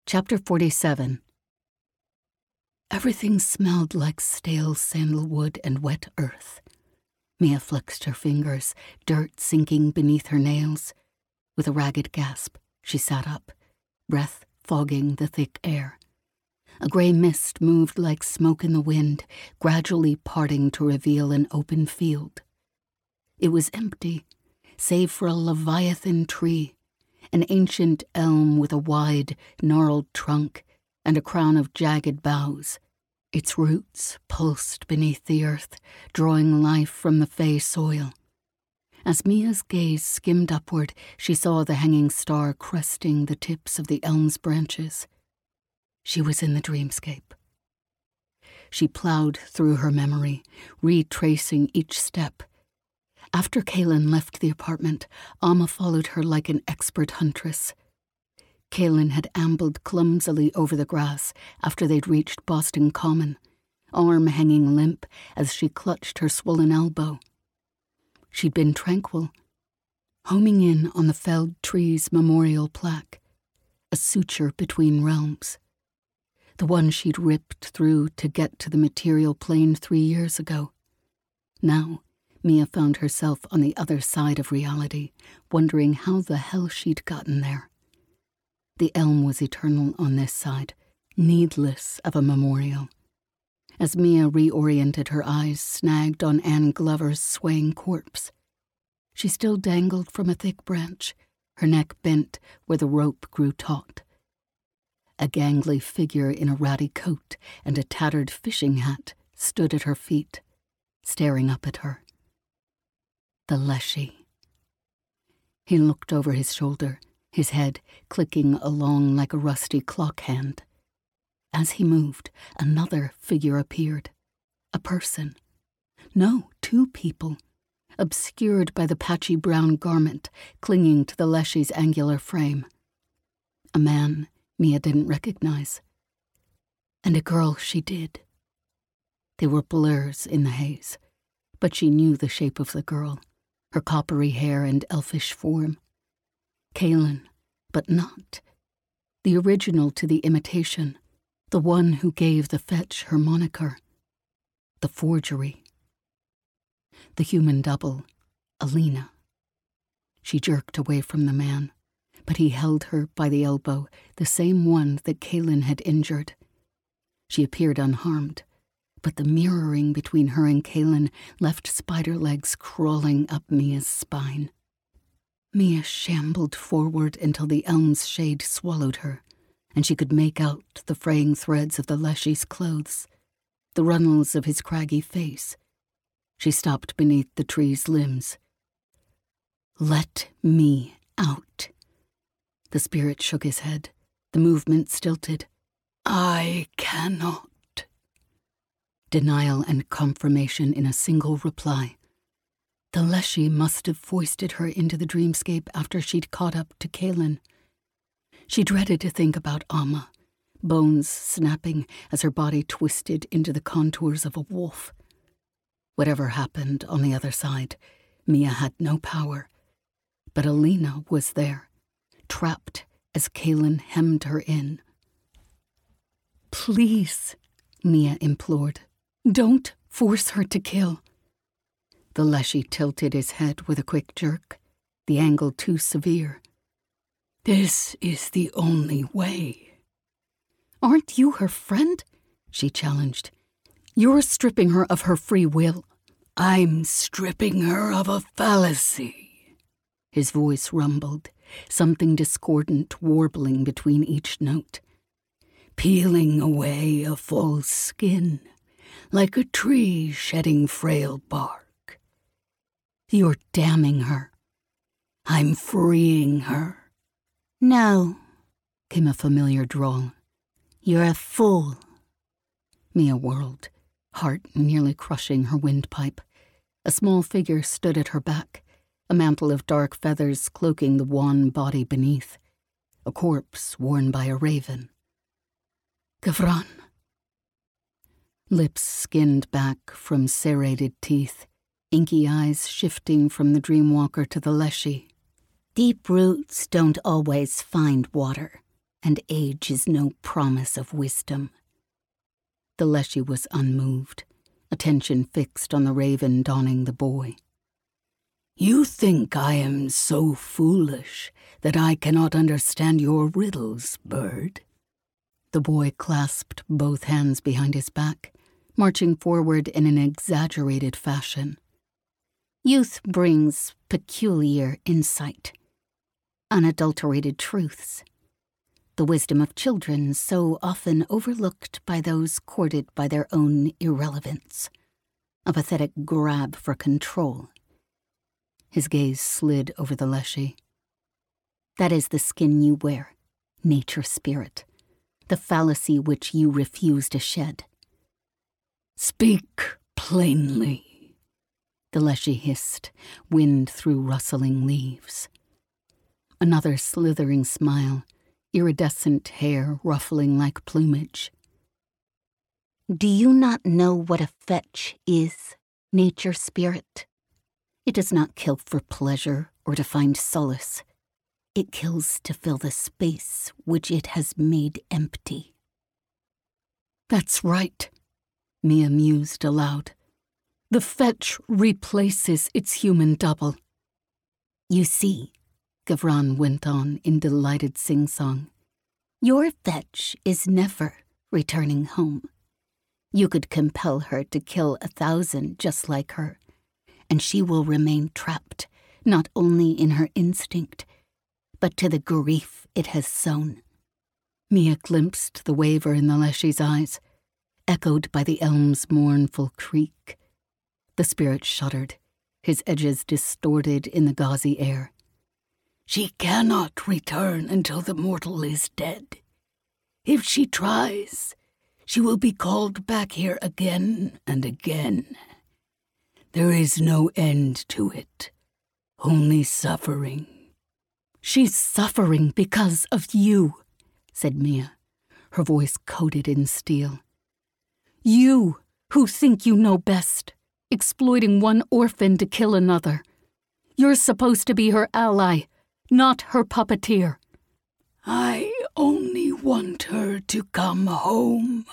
Chapter 47. Everything smelled like stale sandalwood and wet earth. Mia flexed her fingers, dirt sinking beneath her nails. With a ragged gasp, she sat up, breath fogging the thick air. A grey mist moved like smoke in the wind, gradually parting to reveal an open field. It was empty, save for a leviathan tree, an ancient elm with a wide, gnarled trunk and a crown of jagged boughs. Its roots pulsed beneath the earth, drawing life from the fey soil. As Mia's gaze skimmed upward, she saw the hanging star cresting the tips of the elm's branches. She was in the dreamscape. She plowed through her memory, retracing each step. After Kaelin left the apartment, Amma followed her like an expert huntress. Kaelin had ambled clumsily over the grass after they'd reached Boston Common, arm hanging limp as she clutched her swollen elbow. She'd been tranquil, homing in on the felled tree's memorial plaque, a suture between realms. The one she'd ripped through to get to the material plane 3 years ago. Now, Mia found herself on the other side of reality, wondering how the hell she'd gotten there. The elm was eternal on this side, needless of a memorial. As Mia reoriented, her eyes snagged on Anne Glover's swaying corpse. She still dangled from a thick branch, her neck bent where the rope grew taut. A gangly figure in a ratty coat and a tattered fishing hat stood at her feet, staring up at her. The Leshy. He looked over his shoulder, his head clicking along like a rusty clock hand. As he moved, another figure appeared. A person. No, 2 people, obscured by the patchy brown garment clinging to the Leshy's angular frame. A man Mia didn't recognize, and a girl she did. They were blurs in the haze, but she knew the shape of the girl, her coppery hair and elfish form. Kaelin, but not. The original to the imitation, the one who gave the fetch her moniker. The forgery. The human double, Alina. She jerked away from the man, but he held her by the elbow, the same one that Kaelin had injured. She appeared unharmed, but the mirroring between her and Kaelin left spider legs crawling up Mia's spine. Mia shambled forward until the elm's shade swallowed her, and she could make out the fraying threads of the Leshy's clothes, the runnels of his craggy face. She stopped beneath the tree's limbs. "Let me out." The spirit shook his head, the movement stilted. "I cannot." Denial and confirmation in a single reply. The Leshy must have foisted her into the dreamscape after she'd caught up to Kaelin. She dreaded to think about Amma, bones snapping as her body twisted into the contours of a wolf. Whatever happened on the other side, Mia had no power. But Alina was there, trapped as Kaelin hemmed her in. "Please," Mia implored, "don't force her to kill." The Leshy tilted his head with a quick jerk, the angle too severe. "This is the only way." "Aren't you her friend?" she challenged. "You're stripping her of her free will." "I'm stripping her of a fallacy." His voice rumbled, something discordant warbling between each note. "Peeling away a false skin, like a tree shedding frail bark." "You're damning her." "I'm freeing her." "No," came a familiar drawl. "You're a fool." Mia whirled, heart nearly crushing her windpipe. A small figure stood at her back, a mantle of dark feathers cloaking the wan body beneath, a corpse worn by a raven. "Gavran." Lips skinned back from serrated teeth, inky eyes shifting from the dreamwalker to the Leshy. "Deep roots don't always find water," and age is no promise of wisdom. The Leshy was unmoved, attention fixed on the raven donning the boy. You think I am so foolish that I cannot understand your riddles, bird? The boy clasped both hands behind his back, marching forward in an exaggerated fashion. Youth brings peculiar insight, unadulterated truths, the wisdom of children so often overlooked by those courted by their own irrelevance, a pathetic grab for control. His gaze slid over the Leshy. That is the skin you wear, nature spirit, the fallacy which you refuse to shed. Speak plainly, the Leshy hissed, wind through rustling leaves. Another slithering smile, iridescent hair ruffling like plumage. Do you not know what a fetch is, nature spirit? It does not kill for pleasure or to find solace. It kills to fill the space which it has made empty. That's right, Mia mused aloud. The fetch replaces its human double. You see, Gavran went on in delighted sing-song, your fetch is never returning home. You could compel her to kill 1,000 just like her, and she will remain trapped, not only in her instinct, but to the grief it has sown. Mia glimpsed the waver in the Leshy's eyes, echoed by the elm's mournful creak. The spirit shuddered, his edges distorted in the gauzy air. She cannot return until the mortal is dead. If she tries, she will be called back here again and again. There is no end to it, only suffering. She's suffering because of you, said Mia, her voice coated in steel. You, who think you know best, exploiting one orphan to kill another. You're supposed to be her ally, not her puppeteer. I only want her to come home.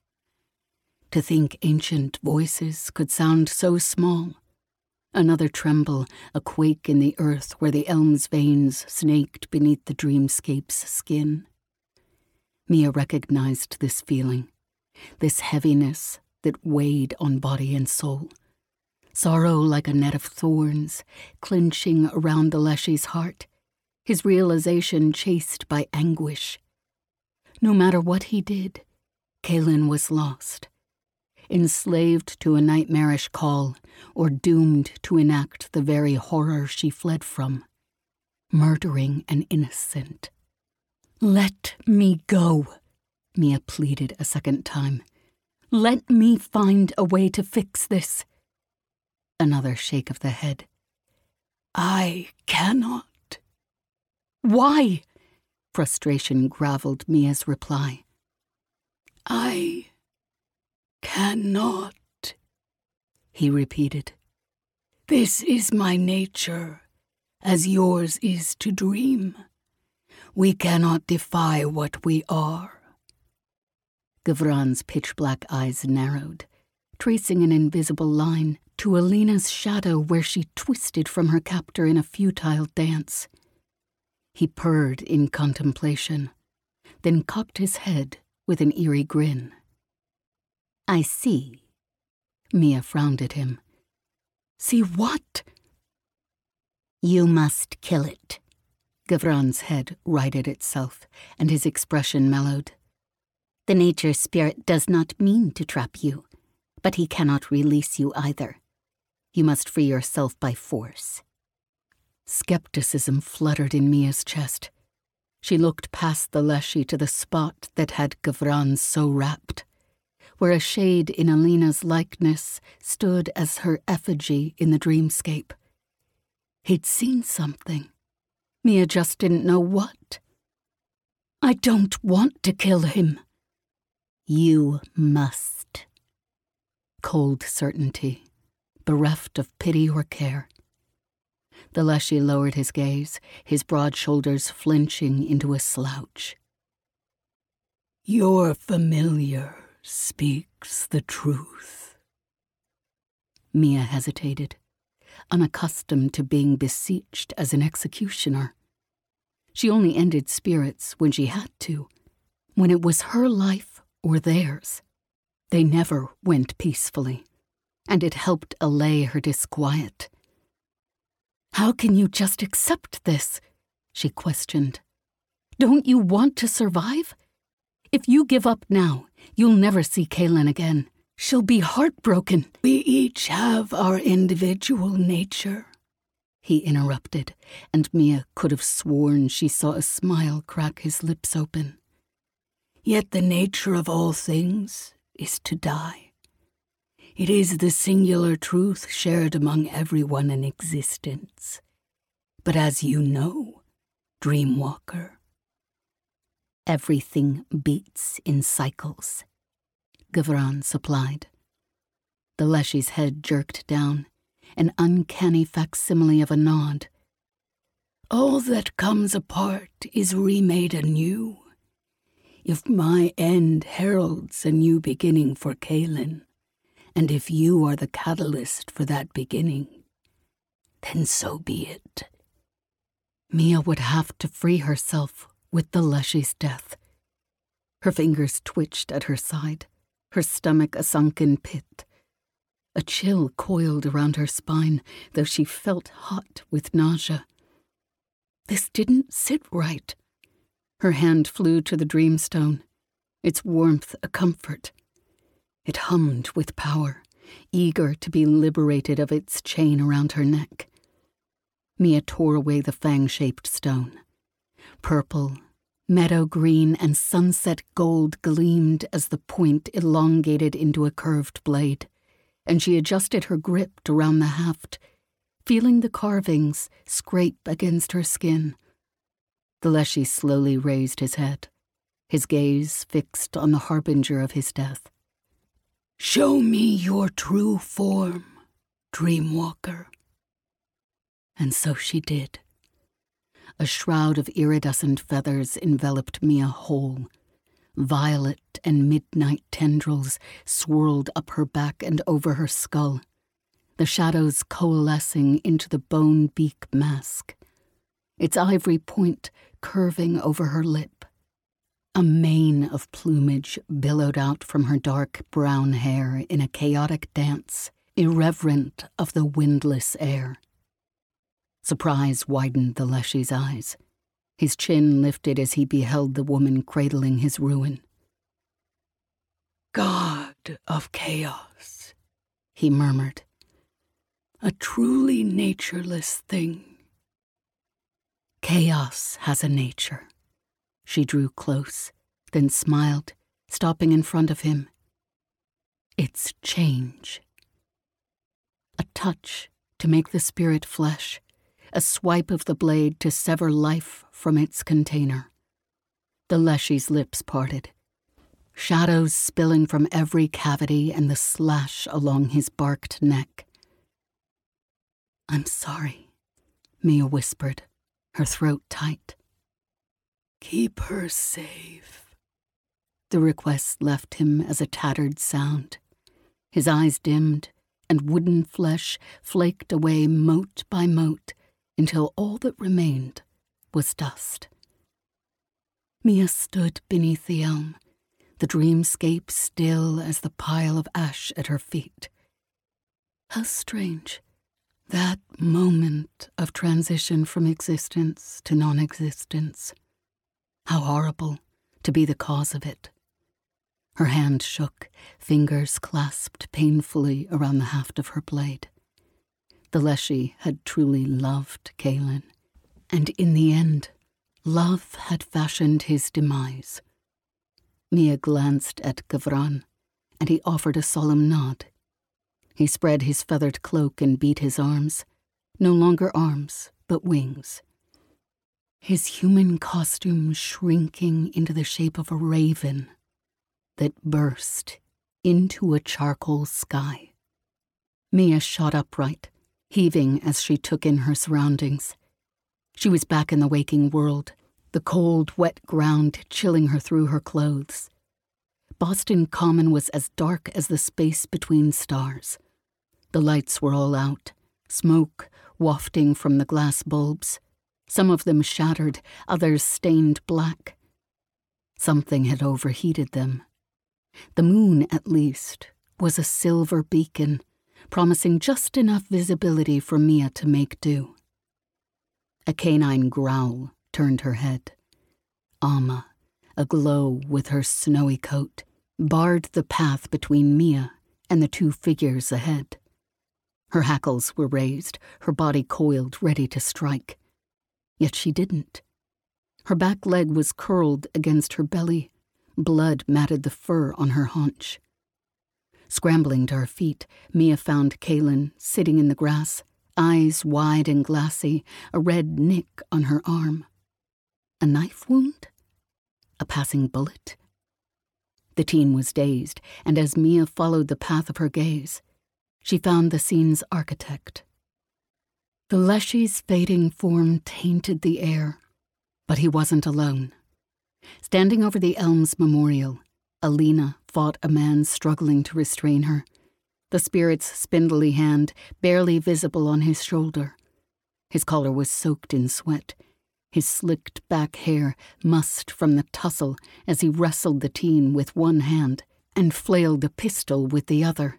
To think ancient voices could sound so small. Another tremble, a quake in the earth where the elm's veins snaked beneath the dreamscape's skin. Mia recognized this feeling, this heaviness that weighed on body and soul. Sorrow like a net of thorns, clinching around the Leshy's heart, his realization chased by anguish. No matter what he did, Kaelin was lost, enslaved to a nightmarish call, or doomed to enact the very horror she fled from, murdering an innocent. Let me go, Mia pleaded a second time. Let me find a way to fix this. Another shake of the head. I cannot. Why? Frustration graveled Mia's reply. I cannot, he repeated. This is my nature, as yours is to dream. We cannot defy what we are. Gavran's pitch-black eyes narrowed, tracing an invisible line to Alina's shadow where she twisted from her captor in a futile dance. He purred in contemplation, then cocked his head with an eerie grin. I see. Mia frowned at him. See what? You must kill it. Gavran's head righted itself, and his expression mellowed. The nature spirit does not mean to trap you, but he cannot release you either. You must free yourself by force. Skepticism fluttered in Mia's chest. She looked past the Leshy to the spot that had Gavran so rapt, where a shade in Alina's likeness stood as her effigy in the dreamscape. He'd seen something. Mia just didn't know what. I don't want to kill him. You must. Cold certainty, bereft of pity or care. The Leshy lowered his gaze, his broad shoulders flinching into a slouch. Your familiar speaks the truth. Mia hesitated, unaccustomed to being beseeched as an executioner. She only ended spirits when she had to, when it was her life or theirs. They never went peacefully, and it helped allay her disquiet. How can you just accept this? She questioned. Don't you want to survive? If you give up now, you'll never see Kaylin again. She'll be heartbroken. We each have our individual nature, he interrupted, and Mia could have sworn she saw a smile crack his lips open. Yet the nature of all things is to die. It is the singular truth shared among everyone in existence. But as you know, Dreamwalker, everything beats in cycles, Gavran supplied. The Leshy's head jerked down, an uncanny facsimile of a nod. All that comes apart is remade anew. If my end heralds a new beginning for Kaylin, and if you are the catalyst for that beginning, then so be it. Mia would have to free herself with the Leshy's death. Her fingers twitched at her side, her stomach a sunken pit. A chill coiled around her spine, though she felt hot with nausea. This didn't sit right. Her hand flew to the dreamstone, its warmth a comfort. It hummed with power, eager to be liberated of its chain around her neck. Mia tore away the fang-shaped stone. Purple, meadow green, and sunset gold gleamed as the point elongated into a curved blade, and she adjusted her grip around the haft, feeling the carvings scrape against her skin. The Leshy slowly raised his head, his gaze fixed on the harbinger of his death. Show me your true form, Dreamwalker. And so she did. A shroud of iridescent feathers enveloped Mia whole. Violet and midnight tendrils swirled up her back and over her skull, the shadows coalescing into the bone beak mask, its ivory point curving over her lip. A mane of plumage billowed out from her dark brown hair in a chaotic dance, irreverent of the windless air. Surprise widened the Leshy's eyes. His chin lifted as he beheld the woman cradling his ruin. God of chaos, he murmured. A truly natureless thing. Chaos has a nature. She drew close, then smiled, stopping in front of him. It's change. A touch to make the spirit flesh, a swipe of the blade to sever life from its container. The Leshy's lips parted, shadows spilling from every cavity and the slash along his barked neck. I'm sorry, Mia whispered, her throat tight. Keep her safe. The request left him as a tattered sound. His eyes dimmed, and wooden flesh flaked away mote by mote until all that remained was dust. Mia stood beneath the elm, the dreamscape still as the pile of ash at her feet. How strange, that moment of transition from existence to non-existence. How horrible to be the cause of it. Her hand shook, fingers clasped painfully around the haft of her blade. The Leshy had truly loved Kaylin, and in the end, love had fashioned his demise. Mia glanced at Gavran, and he offered a solemn nod. He spread his feathered cloak and beat his arms, no longer arms, but wings. His human costume shrinking into the shape of a raven that burst into a charcoal sky. Mia shot upright, heaving as she took in her surroundings. She was back in the waking world, the cold, wet ground chilling her through her clothes, Boston Common was as dark as the space between stars. The lights were all out, smoke wafting from the glass bulbs, some of them shattered, others stained black. Something had overheated them. The moon, at least, was a silver beacon, promising just enough visibility for Mia to make do. A canine growl turned her head. Amma, aglow with her snowy coat, barred the path between Mia and the two figures ahead. Her hackles were raised, her body coiled, ready to strike. Yet she didn't. Her back leg was curled against her belly. Blood matted the fur on her haunch. Scrambling to her feet, Mia found Kaelin sitting in the grass, eyes wide and glassy, a red nick on her arm. A knife wound? A passing bullet? The teen was dazed, and as Mia followed the path of her gaze, she found the scene's architect. The Leshy's fading form tainted the air, but he wasn't alone. Standing over the Elms Memorial, Alina fought a man struggling to restrain her, the spirit's spindly hand barely visible on his shoulder. His collar was soaked in sweat, his slicked back hair mussed from the tussle as he wrestled the teen with one hand and flailed a pistol with the other.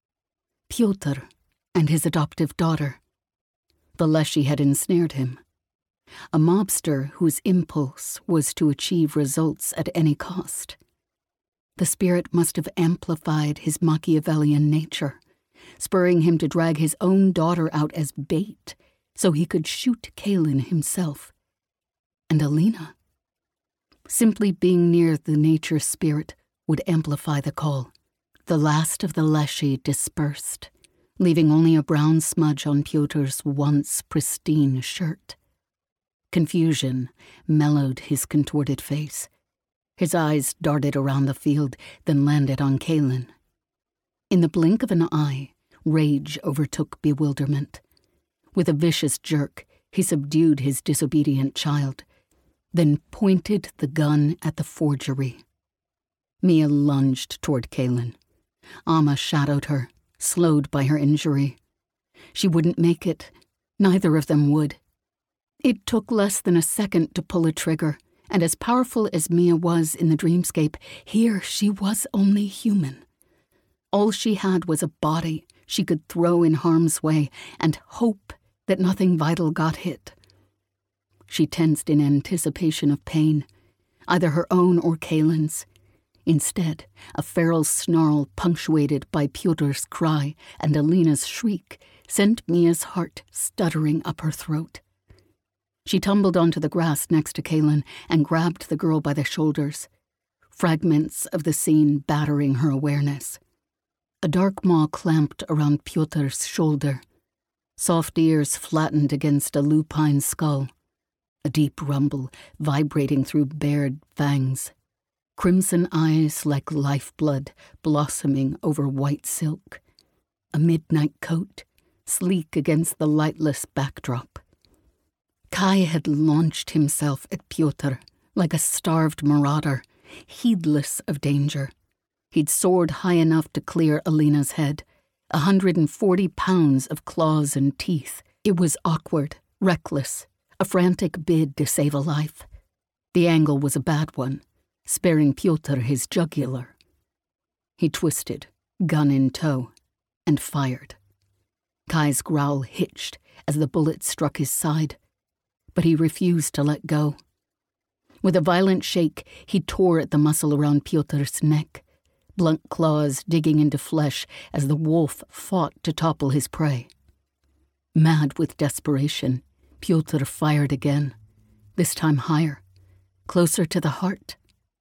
Pyotr and his adoptive daughter. The Leshy had ensnared him. A mobster whose impulse was to achieve results at any cost. The spirit must have amplified his Machiavellian nature, spurring him to drag his own daughter out as bait so he could shoot Kaelin himself. And Alina? Simply being near the nature spirit would amplify the call. The last of the Leshy dispersed, leaving only a brown smudge on Pyotr's once pristine shirt. Confusion mellowed his contorted face. His eyes darted around the field, then landed on Kaelin. In the blink of an eye, rage overtook bewilderment. With a vicious jerk, he subdued his disobedient child, then pointed the gun at the forgery. Mia lunged toward Kaelin. Amma shadowed her, slowed by her injury. She wouldn't make it. Neither of them would. It took less than a second to pull a trigger, and as powerful as Mia was in the dreamscape, here she was only human. All she had was a body she could throw in harm's way and hope that nothing vital got hit. She tensed in anticipation of pain, either her own or Kaelin's. Instead, a feral snarl punctuated by Pyotr's cry and Alina's shriek sent Mia's heart stuttering up her throat. She tumbled onto the grass next to Kaelin and grabbed the girl by the shoulders, fragments of the scene battering her awareness. A dark maw clamped around Pyotr's shoulder, soft ears flattened against a lupine skull, a deep rumble vibrating through bared fangs, crimson eyes like lifeblood blossoming over white silk, a midnight coat sleek against the lightless backdrop. Kai had launched himself at Pyotr like a starved marauder, heedless of danger. He'd soared high enough to clear Alina's head, 140 pounds of claws and teeth. It was awkward, reckless, a frantic bid to save a life. The angle was a bad one, sparing Pyotr his jugular. He twisted, gun in tow, and fired. Kai's growl hitched as the bullet struck his side, but he refused to let go. With a violent shake, he tore at the muscle around Pyotr's neck, blunt claws digging into flesh as the wolf fought to topple his prey. Mad with desperation, Pyotr fired again, this time higher, closer to the heart.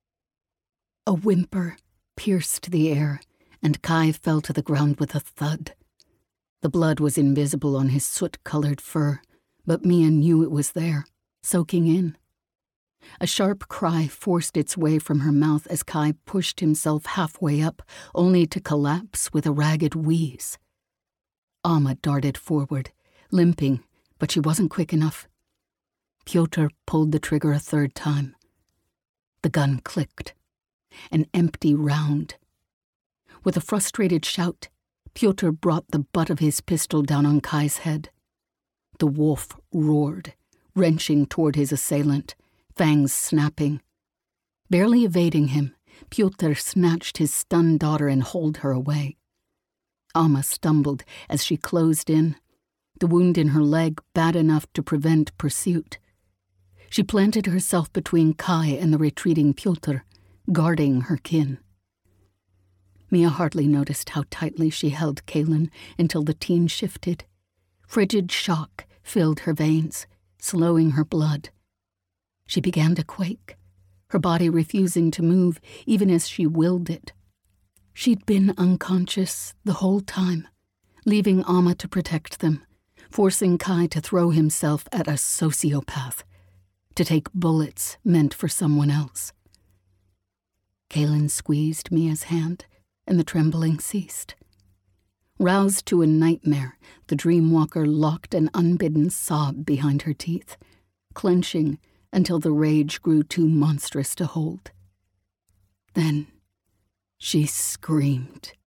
A whimper pierced the air, and Kai fell to the ground with a thud. The blood was invisible on his soot-colored fur, but Mia knew it was there, soaking in. A sharp cry forced its way from her mouth as Kai pushed himself halfway up, only to collapse with a ragged wheeze. Amma darted forward, limping, but she wasn't quick enough. Pyotr pulled the trigger a third time. The gun clicked. an empty round. With a frustrated shout, Pyotr brought the butt of his pistol down on Kai's head. The wolf roared, wrenching toward his assailant, fangs snapping. Barely evading him, Pyotr snatched his stunned daughter and hauled her away. Amma stumbled as she closed in, the wound in her leg bad enough to prevent pursuit. She planted herself between Kai and the retreating Pyotr, guarding her kin. Mia hardly noticed how tightly she held Kaylin until the teen shifted. Frigid shock filled her veins, slowing her blood. She began to quake, her body refusing to move even as she willed it. She'd been unconscious the whole time, leaving Amma to protect them, forcing Kai to throw himself at a sociopath, to take bullets meant for someone else. Kaylin squeezed Mia's hand, and the trembling ceased. Roused to a nightmare, the dreamwalker locked an unbidden sob behind her teeth, clenching until the rage grew too monstrous to hold. Then she screamed.